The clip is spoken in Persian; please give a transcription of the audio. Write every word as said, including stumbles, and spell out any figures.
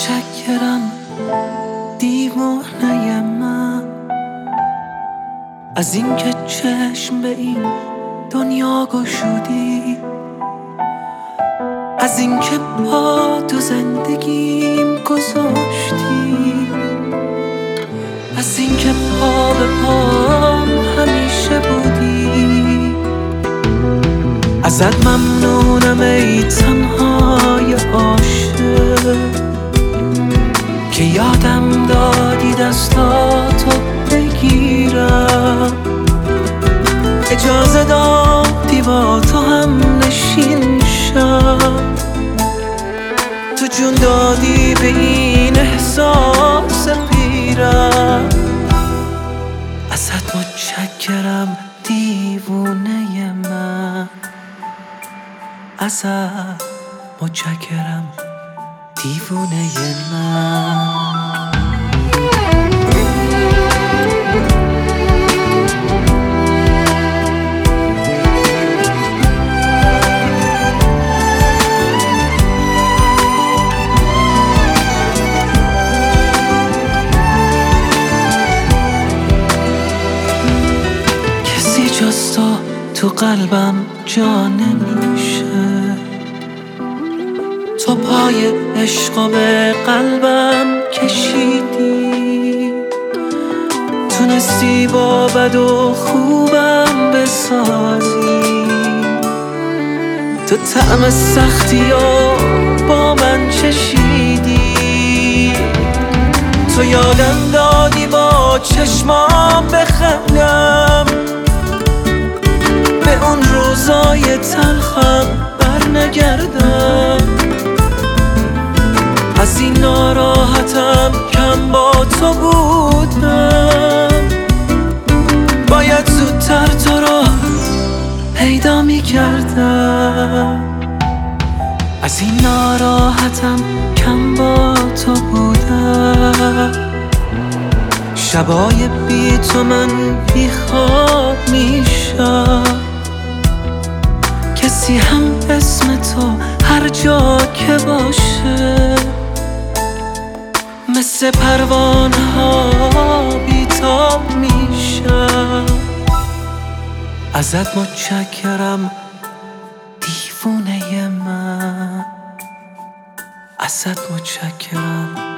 متشکرم دیوانه من از اینکه چشم به این دنیا گشودی، از اینکه با تو زندگیم گذاشتی، از اینکه پا به پام همیشه بودی. ازت ممنونم ای تنهای عاشق که یادم دادی دستاتو بگیرم، اجازه دادی با تو هم نشین شم، تو جون دادی به این احساس پیرم. ازت متشکرم دیوونه من، ازت متشکرم دیوونه من. کسی جز تو تو قلبم جا نمیشه، تو پای عشق به قلبم کشیدی، تونستی با بد و خوبم بسازی، تو طعم سختی و با من چشیدی، تو یادم دادی با چشمام بخندم، به اون روزای تلخم بر نگردم، از این ناراحتم کم با تو بودم، باید زودتر تو رو پیدا می کردم، از این ناراحتم کم با تو بودم، شبای بی تو من بی خواب میشم، کسی هم اسم تو هر جا که باشه مثل پروانه ها بیتاب میشم. ازت متشکرم دیوونه من، ازت متشکرم